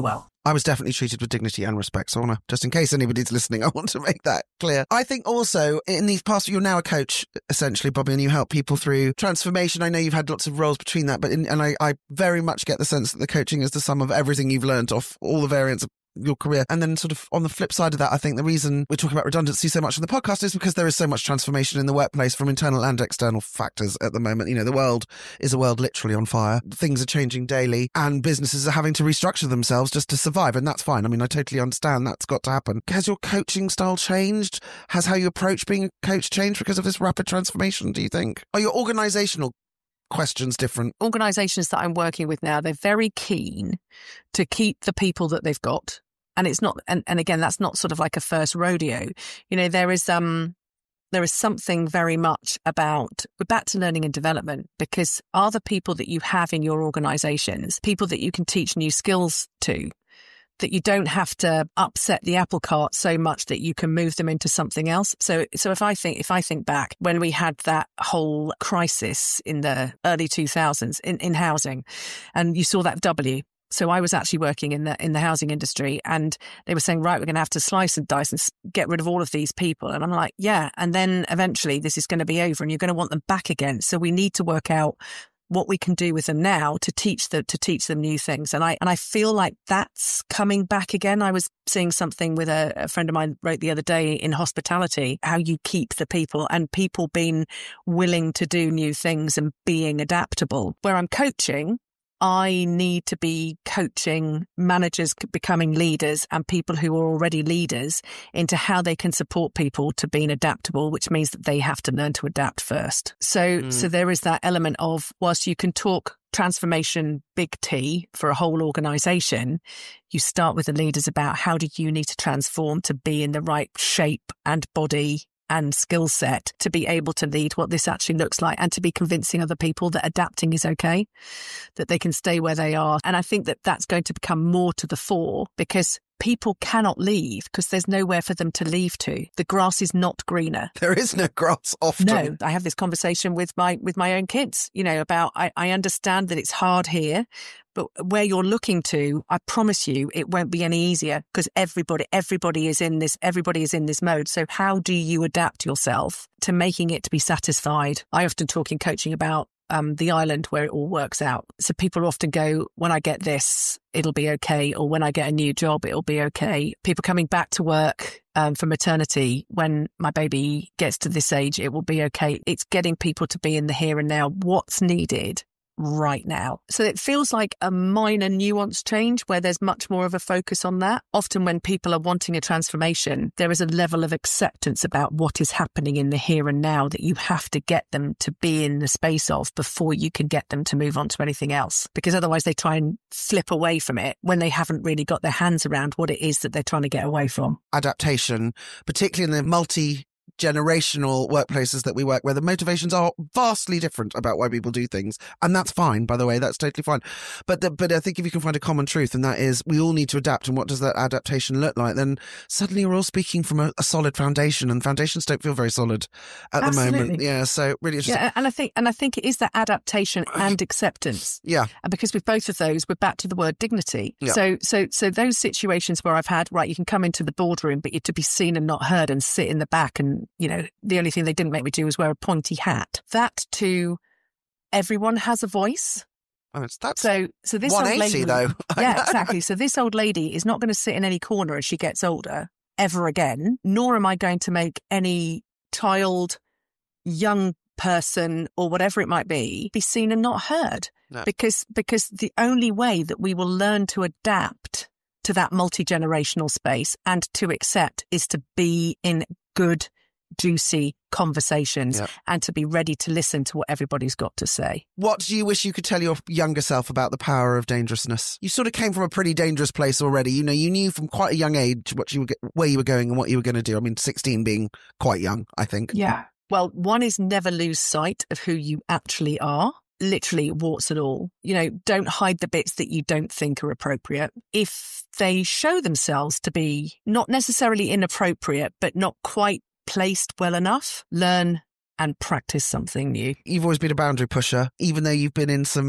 I was definitely treated with dignity and respect. So I want to, just in case anybody's listening, I want to make that clear. I think also in these past, you're now a coach, essentially, Bobby, and you help people through transformation. I know you've had lots of roles between that, but in, and I, I very much get the sense that the coaching is the sum of everything you've learned off all the variants of your career. And then sort of on the flip side of that, I think the reason we're talking about redundancy so much on the podcast is because there is so much transformation in the workplace from internal and external factors at the moment. You know, the world is a world literally on fire. Things are changing daily and businesses are having to restructure themselves just to survive. And that's fine. I mean, I totally understand that's got to happen. Has your coaching style changed? Has how you approach being a coach changed because of this rapid transformation, do you think? Are your organisational questions different? Organisations that I'm working with now, they're very keen to keep the people that they've got. And it's not, and, and again, that's not sort of like a first rodeo. You know, there is, um, there is something very much about, we're back to learning and development, because are the people that you have in your organisations people that you can teach new skills to, that you don't have to upset the apple cart so much that you can move them into something else. So, so if I think, if I think back when we had that whole crisis in the early two thousands in, in housing, and you saw that W. So I was actually working in the in the housing industry, and they were saying, right, we're going to have to slice and dice and get rid of all of these people. And I'm like, yeah. And then eventually this is going to be over and you're going to want them back again. So we need to work out what we can do with them now to teach the, to teach them new things. And I, and I feel like that's coming back again. I was seeing something with a, a friend of mine wrote the other day in hospitality, how you keep the people and people being willing to do new things and being adaptable. Where I'm coaching, I need to be coaching managers becoming leaders and people who are already leaders into how they can support people to being adaptable, which means that they have to learn to adapt first. So, mm. so there is that element of, whilst you can talk transformation big T for a whole organisation, you start with the leaders about how do you need to transform to be in the right shape and body and skill set to be able to lead what this actually looks like, and to be convincing other people that adapting is okay, that they can stay where they are. And I think that that's going to become more to the fore, because people cannot leave because there's nowhere for them to leave to. The grass is not greener. There is no grass often. No, I have this conversation with my with my own kids, you know, about I, I understand that it's hard here, but where you're looking to, I promise you, it won't be any easier, because everybody, everybody is in this, everybody is in this mode. So how do you adapt yourself to making it to be satisfied? I often talk in coaching about um, the island where it all works out. So people often go, when I get this, it'll be okay. Or when I get a new job, it'll be okay. People coming back to work um, for maternity, when my baby gets to this age, it will be okay. It's getting people to be in the here and now. What's needed right now. So it feels like a minor nuance change where there's much more of a focus on that. Often when people are wanting a transformation, there is a level of acceptance about what is happening in the here and now that you have to get them to be in the space of before you can get them to move on to anything else. Because otherwise they try and flip away from it when they haven't really got their hands around what it is that they're trying to get away from. Adaptation, particularly in the multi generational workplaces that we work where the motivations are vastly different about why people do things, and that's fine, by the way, that's totally fine, but the, but I think if you can find a common truth, and that is we all need to adapt, and what does that adaptation look like, then suddenly we're all speaking from a, a solid foundation, and foundations don't feel very solid at Absolutely. the moment. Yeah, so really interesting. Yeah, and I think and I think it is that adaptation and acceptance. Yeah, and because with both of those, we're back to the word dignity. Yeah. So so so those situations where I've had, right, you can come into the boardroom, but you're to be seen and not heard, and sit in the back, and you know, the only thing they didn't make me do was wear a pointy hat. That to everyone has a voice. Oh, it's, that's so, so this one eighty old lady, though. Yeah, exactly. So this old lady is not going to sit in any corner as she gets older ever again, nor am I going to make any child, young person, or whatever it might be, be seen and not heard. No. Because, because the only way that we will learn to adapt to that multi-generational space and to accept is to be in good, juicy conversations, yep, and to be ready to listen to what everybody's got to say. What do you wish you could tell your younger self about the power of dangerousness? You sort of came from a pretty dangerous place already. You know, you knew from quite a young age what you were, where you were going and what you were going to do. I mean, sixteen being quite young, I think. Yeah. Well, one is never lose sight of who you actually are. Literally, warts and all. You know, don't hide the bits that you don't think are appropriate. If they show themselves to be not necessarily inappropriate, but not quite placed well enough, learn and practice something new. You've always been a boundary pusher, even though you've been in some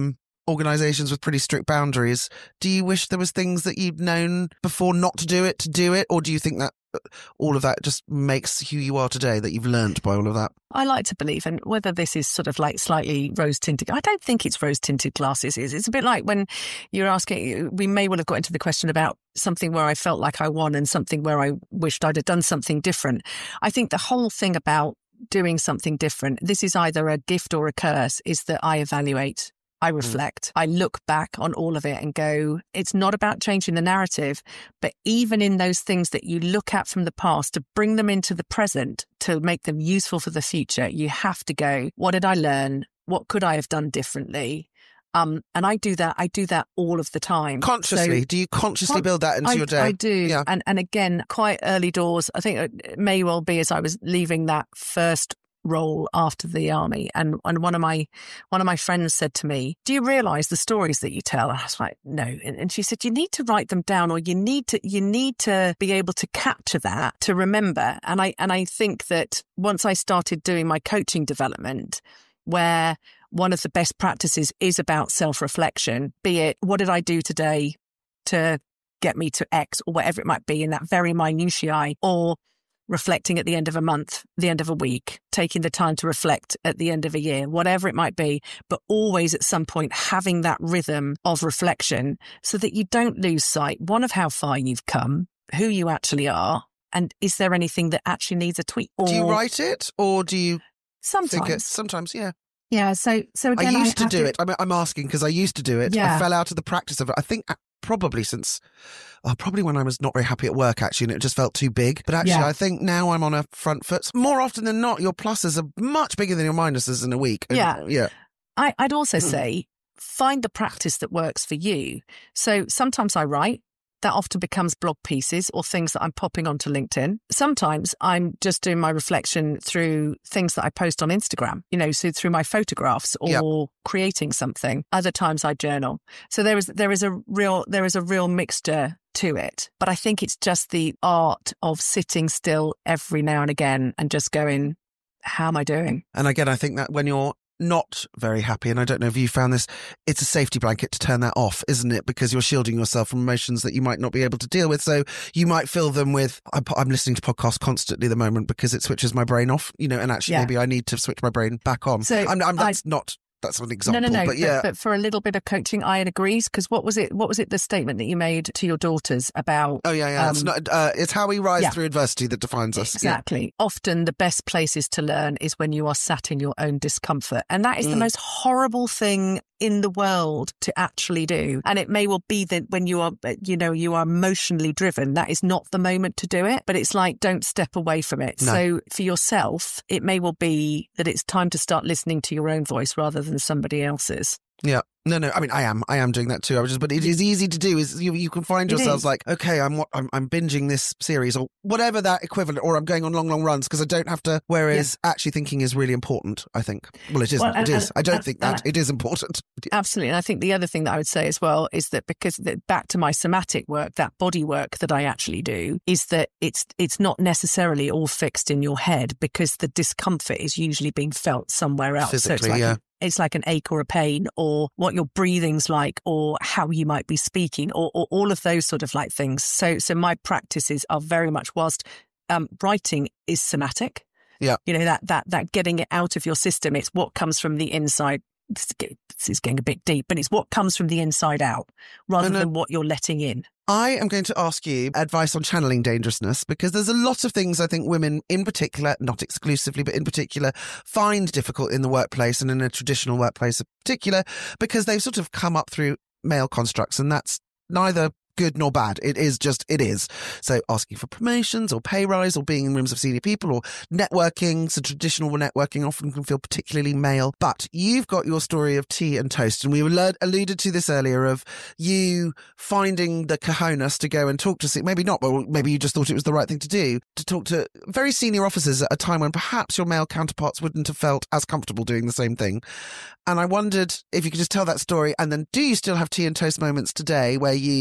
organisations with pretty strict boundaries. Do you wish there was things that you'd known before not to do it, to do it? Or do you think that all of that just makes who you are today, that you've learnt by all of that? I like to believe, and whether this is sort of like slightly rose-tinted, I don't think it's rose-tinted glasses. It's, it's a bit like when you're asking, we may well have got into the question about something where I felt like I won and something where I wished I'd have done something different. I think the whole thing about doing something different, this is either a gift or a curse, is that I evaluate. I reflect, mm. I look back on all of it and go, it's not about changing the narrative, but even in those things that you look at from the past, to bring them into the present, to make them useful for the future, you have to go, what did I learn? What could I have done differently? Um, and I do that. I do that all of the time. Consciously? So, do you consciously con- build that into I, your day? I do. Yeah. And, and again, quite early doors, I think it may well be as I was leaving that first role after the army, and and one of my one of my friends said to me, do you realize the stories that you tell? And I was like, no. And, and she said, you need to write them down, or you need to you need to be able to capture that, to remember. And I and I think that once I started doing my coaching development, where one of the best practices is about self-reflection, be it what did I do today to get me to X, or whatever it might be in that very minutiae, or reflecting at the end of a month, the end of a week, taking the time to reflect at the end of a year, whatever it might be, but always at some point having that rhythm of reflection so that you don't lose sight, one, of how far you've come, who you actually are, and is there anything that actually needs a tweak? Or, do you write it, or do you sometimes? think it, sometimes, yeah. Yeah, so so again, I used I to do to... it. I'm, I'm asking because I used to do it. Yeah. I fell out of the practice of it. I think probably since, oh, probably when I was not very happy at work, actually, and it just felt too big. But actually, Yeah. I think now I'm on a front foot. More often than not, your pluses are much bigger than your minuses in a week. And, Yeah. yeah. I, I'd also say find the practice that works for you. So sometimes I write. That often becomes blog pieces or things that I'm popping onto LinkedIn. Sometimes I'm just doing my reflection through things that I post on Instagram, you know, so through my photographs or yep. creating something. Other times I journal. So there is there is a real there is a real mixture to it. But I think it's just the art of sitting still every now and again and just going, how am I doing? And again, I think that when you're not very happy, and I don't know if you found this, it's a safety blanket to turn that off, isn't it? Because you're shielding yourself from emotions that you might not be able to deal with. So you might fill them with, I'm, I'm listening to podcasts constantly at the moment because it switches my brain off, you know, and actually yeah. maybe I need to switch my brain back on. So I'm, I'm, that's I, not... That's an example. No, no, no. But, yeah. but, but for a little bit of coaching, Ian agrees. Because what was it? What was it? The statement that you made to your daughters about? Oh yeah, yeah. Um, it's not. Uh, it's how we rise yeah. through adversity that defines us. Exactly. Yeah. Often the best places to learn is when you are sat in your own discomfort, and that is mm. the most horrible thing in the world to actually do. And it may well be that when you are, you know, you are emotionally driven, that is not the moment to do it. But it's like, don't step away from it. No. So for yourself, it may well be that it's time to start listening to your own voice rather than somebody else's. Yeah. No, no. I mean, I am. I am doing that too. I was just, but it is easy to do. Is you, you can find yourselves like, okay, I'm, I'm I'm binging this series or whatever that equivalent, or I'm going on long, long runs because I don't have to. Whereas yeah. actually thinking is really important. I think. Well, it isn't. Well, and, it is. And, I don't and, think that it is important. Absolutely, and I think the other thing that I would say as well is that because the, back to my somatic work, that body work that I actually do, is that it's it's not necessarily all fixed in your head because the discomfort is usually being felt somewhere else. Physically, so it's like, yeah. It's like an ache or a pain or what your breathing's like or how you might be speaking or, or all of those sort of like things. So so my practices are very much, whilst um, writing is somatic. Yeah. You know, that that that getting it out of your system, it's what comes from the inside. This is getting a bit deep, but it's what comes from the inside out rather than what you're letting in. I am going to ask you advice on channeling dangerousness because there's a lot of things I think women in particular, not exclusively, but in particular, find difficult in the workplace and in a traditional workplace in particular because they've sort of come up through male constructs, and that's neither good nor bad. It is just, it is. So asking for promotions or pay rise or being in rooms of senior people or networking. So traditional networking often can feel particularly male. But you've got your story of tea and toast. And we alluded to this earlier of you finding the cojones to go and talk to, maybe not, but maybe you just thought it was the right thing to do, to talk to very senior officers at a time when perhaps your male counterparts wouldn't have felt as comfortable doing the same thing. And I wondered if you could just tell that story, and then do you still have tea and toast moments today where you create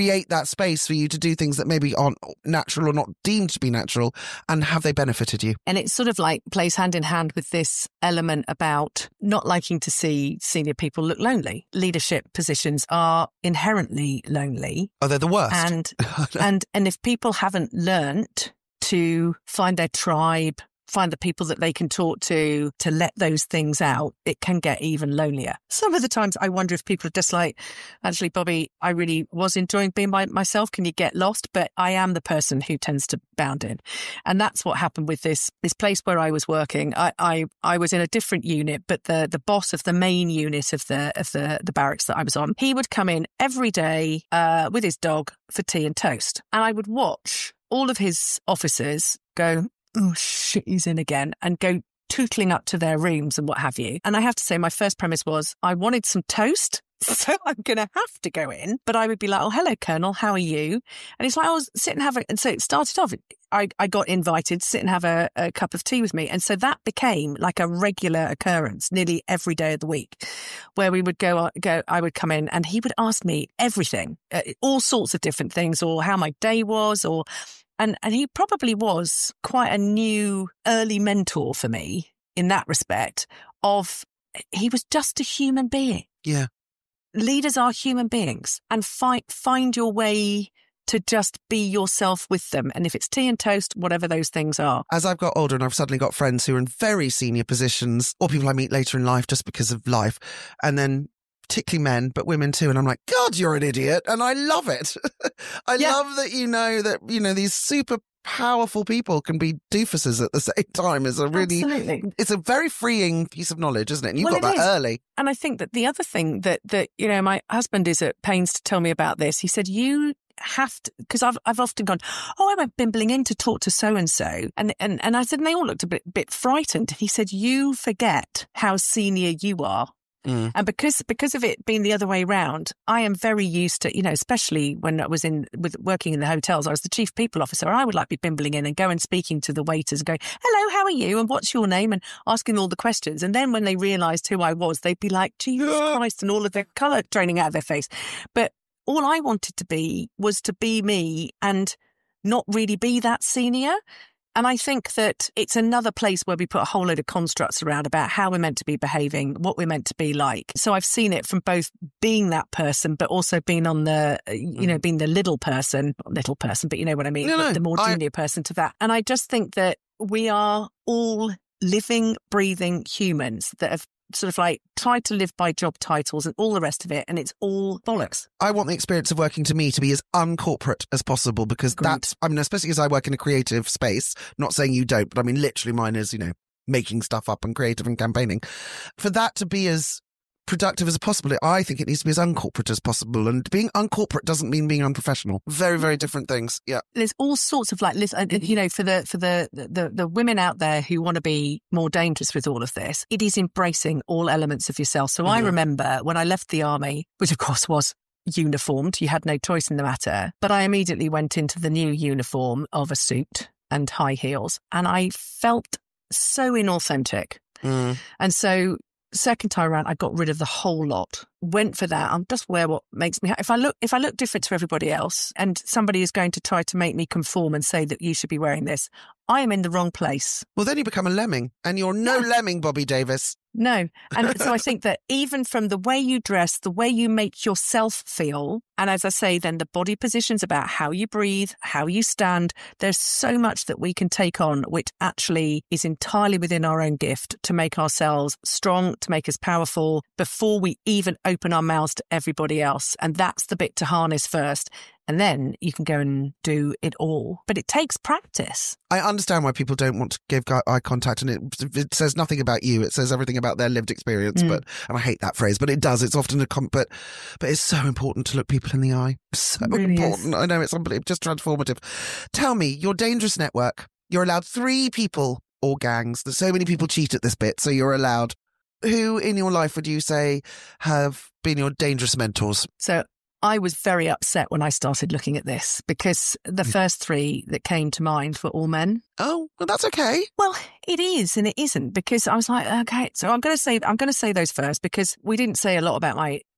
create that space for you to do things that maybe aren't natural or not deemed to be natural? And have they benefited you? And it sort of like plays hand in hand with this element about not liking to see senior people look lonely. Leadership positions are inherently lonely. Oh, they're the worst. And and and if people haven't learnt to find their tribe, find the people that they can talk to, to let those things out, it can get even lonelier. Some of the times I wonder if people are just like, actually, Bobby, I really was enjoying being by myself. Can you get lost? But I am the person who tends to bound in. And that's what happened with this this place where I was working. I I, I was in a different unit, but the, the boss of the main unit of the of the, the barracks that I was on, he would come in every day uh, with his dog for tea and toast. And I would watch all of his officers go, oh, shit, he's in again, and go tootling up to their rooms and what have you. And I have to say, my first premise was I wanted some toast, so I'm going to have to go in. But I would be like, oh, hello, Colonel, how are you? And it's like, I was sit and have a, and so it started off, I, I got invited to sit and have a, a cup of tea with me. And so that became like a regular occurrence nearly every day of the week, where we would go, go. I would come in and he would ask me everything, uh, all sorts of different things, or how my day was, or And and he probably was quite a new early mentor for me in that respect of he was just a human being. Yeah. Leaders are human beings, and find, find your way to just be yourself with them. And if it's tea and toast, whatever those things are. As I've got older and I've suddenly got friends who are in very senior positions, or people I meet later in life just because of life, and then particularly men, but women too. And I'm like, God, you're an idiot. And I love it. I yeah. love that you know that, you know, these super powerful people can be doofuses at the same time. Is a really, Absolutely. It's a very freeing piece of knowledge, isn't it? And you well, got that is. early. And I think that the other thing that, that, you know, my husband is at pains to tell me about this. He said, you have to, because I've I've often gone, oh, I went bimbling in to talk to so-and-so. And, and, and I said, and they all looked a bit, bit frightened. He said, you forget how senior you are. Mm. And because because of it being the other way round, I am very used to, you know, especially when I was in with working in the hotels, I was the chief people officer. I would like be bimbling in and going speaking to the waiters and going, hello, how are you? And what's your name? And asking all the questions. And then when they realised who I was, they'd be like, Jesus yeah. Christ, and all of their colour draining out of their face. But all I wanted to be was to be me and not really be that senior. And I think that it's another place where we put a whole load of constructs around about how we're meant to be behaving, what we're meant to be like. So I've seen it from both being that person, but also being on the, you know, being the little person, not little person, but you know what I mean, no, no, the more junior I... person to that. And I just think that we are all living, breathing humans that have sort of like tried to live by job titles and all the rest of it, and it's all bollocks. I want the experience of working to me to be as uncorporate as possible, because Agreed. that's, I mean, especially as I work in a creative space, not saying you don't, but I mean, literally mine is, you know, making stuff up and creative and campaigning. For that to be as productive as possible, I think it needs to be as uncorporate as possible. And being uncorporate doesn't mean being unprofessional. Very, very different things. Yeah. There's all sorts of like, you know, for the for the the, the women out there who want to be more dangerous with all of this, it is embracing all elements of yourself. So mm-hmm. I remember when I left the army, which of course was uniformed, you had no choice in the matter, but I immediately went into the new uniform of a suit and high heels, and I felt so inauthentic. Mm. And so second time around, I got rid of the whole lot. Went for that. I'll just wear what makes me happy. If I look, if I look different to everybody else, and somebody is going to try to make me conform and say that you should be wearing this, I am in the wrong place. Well, then you become a lemming, and you're no yeah. lemming, Bobby Davis. No. And so I think that even from the way you dress, the way you make yourself feel, and as I say, then the body positions about how you breathe, how you stand, there's so much that we can take on, which actually is entirely within our own gift to make ourselves strong, to make us powerful before we even open our mouths to everybody else. And that's the bit to harness first. And then you can go and do it all. But it takes practice. I understand why people don't want to give eye contact, and it, it says nothing about you. It says everything about their lived experience. Mm. But and I hate that phrase, but it does. It's often a comp, but, but it's so important to look people in the eye. So really important. Is. I know, it's unbelievable, just transformative. Tell me, your dangerous network, you're allowed three people or gangs. There's so many people cheat at this bit, so you're allowed. Who in your life would you say have been your dangerous mentors? So I was very upset when I started looking at this, because the first three that came to mind were all men. Oh, well, that's okay. Well, it is and it isn't, because I was like, okay, so I'm going to say I'm going to say those first, because we didn't say a lot about my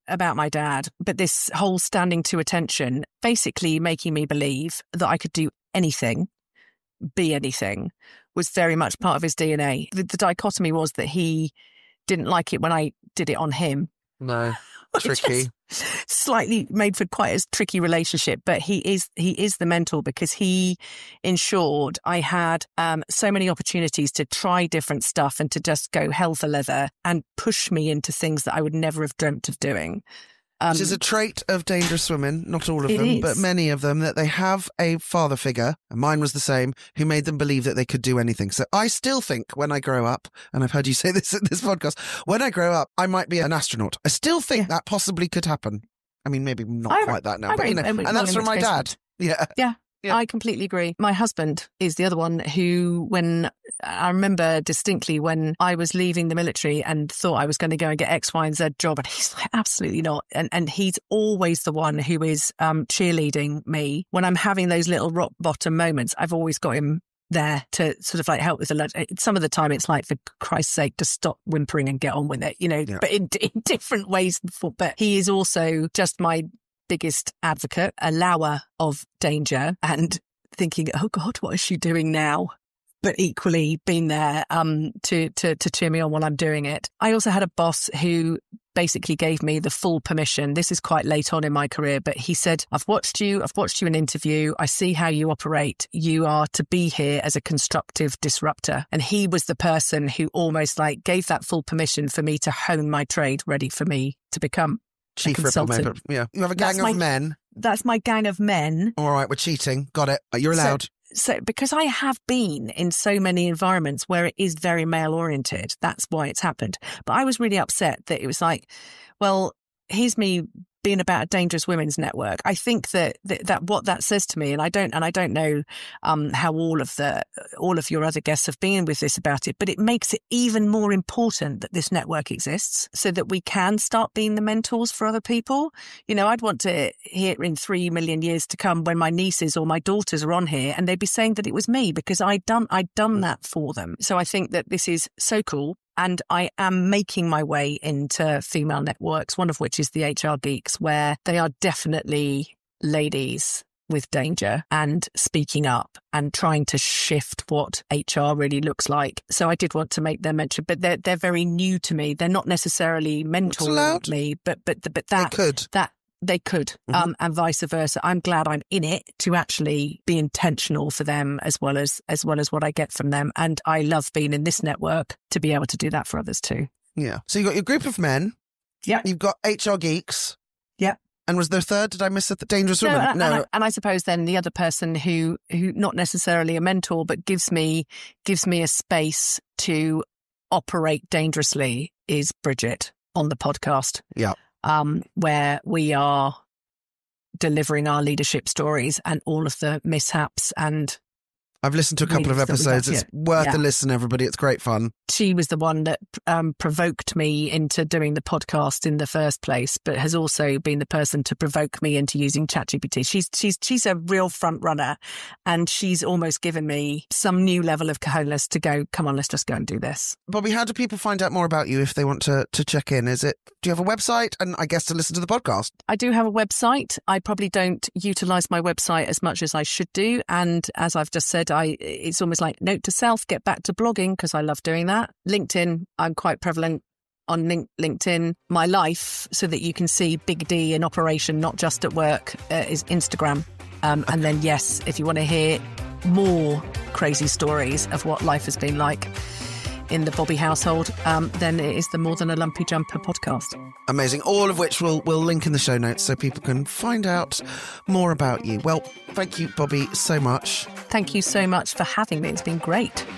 about my dad, but this whole standing to attention, basically making me believe that I could do anything, be anything, was very much part of his D N A. The, the dichotomy was that he didn't like it when I did it on him. No, tricky. Slightly made for quite a tricky relationship, but he is he is the mentor because he ensured I had um, so many opportunities to try different stuff and to just go hell for leather and push me into things that I would never have dreamt of doing. Um, Which is a trait of dangerous women, not all of them, is. but many of them, that they have a father figure, and mine was the same, who made them believe that they could do anything. So I still think when I grow up, and I've heard you say this in this podcast, when I grow up, I might be an astronaut. I still think Yeah. that possibly could happen. I mean, maybe not I- quite that now, I but you know, reckon- and that's from my dad. Yeah. Yeah. Yeah. I completely agree. My husband is the other one who, when I remember distinctly when I was leaving the military and thought I was going to go and get X, Y, and Z job, and he's like, absolutely not. And and he's always the one who is um, cheerleading me when I'm having those little rock bottom moments. I've always got him there to sort of like help with the lunch. Some of the time it's like, for Christ's sake, just stop whimpering and get on with it, you know, Yeah. but in, in different ways. Before. But he is also just my biggest advocate, allower of danger, and thinking, oh God, what is she doing now? But equally being there um, to, to, to cheer me on while I'm doing it. I also had a boss who basically gave me the full permission. This is quite late on in my career, but he said, I've watched you, I've watched you in interview. I see how you operate. You are to be here as a constructive disruptor. And he was the person who almost like gave that full permission for me to hone my trade, ready for me to become Chief a Ripple consultant. Maker. Yeah. You have a gang That's of my- men. That's my gang of men. All right, we're cheating. Got it. You're So- allowed. So, because I have been in so many environments where it is very male oriented, that's why it's happened. But I was really upset that it was like, well, here's me being about a dangerous women's network. I think that, that that what that says to me, and I don't, and I don't know um, how all of the all of your other guests have been with this about it, but it makes it even more important that this network exists so that we can start being the mentors for other people. You know, I'd want to hear in three million years to come when my nieces or my daughters are on here, and they'd be saying that it was me because I'd done I'd done that for them. So I think that this is so cool. And I am making my way into female networks, one of which is the H R Geeks, where they are definitely ladies with danger and speaking up and trying to shift what H R really looks like. So I did want to make them mention, but they're they're very new to me. They're not necessarily allowed. mentoring me, but but but that They could. that they could, Mhm. um, and vice versa. I'm glad I'm in it to actually be intentional for them as well as as well as what I get from them. And I love being in this network to be able to do that for others too. Yeah. So you've got your group of men. Yeah. You've got H R Geeks. Yeah. And was there a third? Did I miss a th- dangerous No, woman? and, and, I, and I suppose then the other person who who not necessarily a mentor, but gives me gives me a space to operate dangerously is Bridget on the podcast. Yeah. Um, where we are delivering our leadership stories and all of the mishaps. And I've listened to a couple of Readings that we've episodes. It's had, worth yeah. a listen, everybody. It's great fun. she was the one that um, provoked me into doing the podcast in the first place, but has also been the person to provoke me into using ChatGPT. She's she's she's a real front runner, and she's almost given me some new level of cojones to go, come on, let's just go and do this. Bobby, how do people find out more about you if they want to, to check in? Is it, do you have a website? And I guess to listen to the podcast. I do have a website. I probably don't utilise my website as much as I should do. And as I've just said, I it's almost like note to self, get back to blogging because I love doing that. LinkedIn, I'm quite prevalent on link- LinkedIn. My life, so that you can see Big D in operation, not just at work, uh, is Instagram. Um, and then, yes, if you want to hear more crazy stories of what life has been like in the Bobby household, um, then it is the More Than a Lumpy Jumper podcast. Amazing. All of which we'll, we'll link in the show notes so people can find out more about you. Well, thank you, Bobby, so much. Thank you so much for having me. It's been great.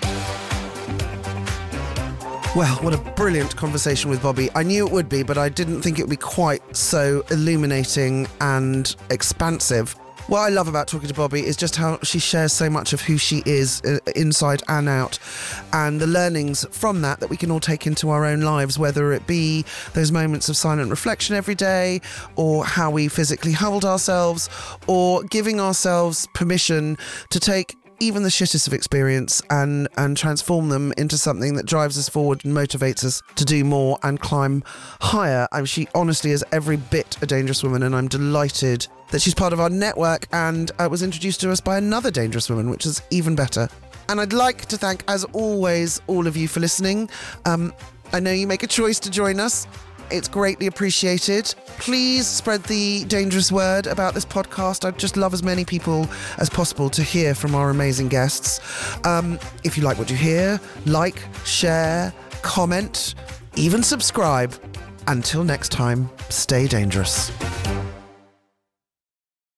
Well, what a brilliant conversation with Bobby. I knew it would be, but I didn't think it would be quite so illuminating and expansive. What I love about talking to Bobby is just how she shares so much of who she is uh, inside and out, and the learnings from that that we can all take into our own lives, whether it be those moments of silent reflection every day, or how we physically hold ourselves, or giving ourselves permission to take even the shittest of experience and, and transform them into something that drives us forward and motivates us to do more and climb higher. I mean, she honestly is every bit a dangerous woman, and I'm delighted that she's part of our network and uh, was introduced to us by another dangerous woman, which is even better. And I'd like to thank, as always, all of you for listening. Um, I know you make a choice to join us. It's greatly appreciated. Please spread the dangerous word about this podcast. I'd just love as many people as possible to hear from our amazing guests. Um, if you like what you hear, like, share, comment, even subscribe. Until next time, stay dangerous.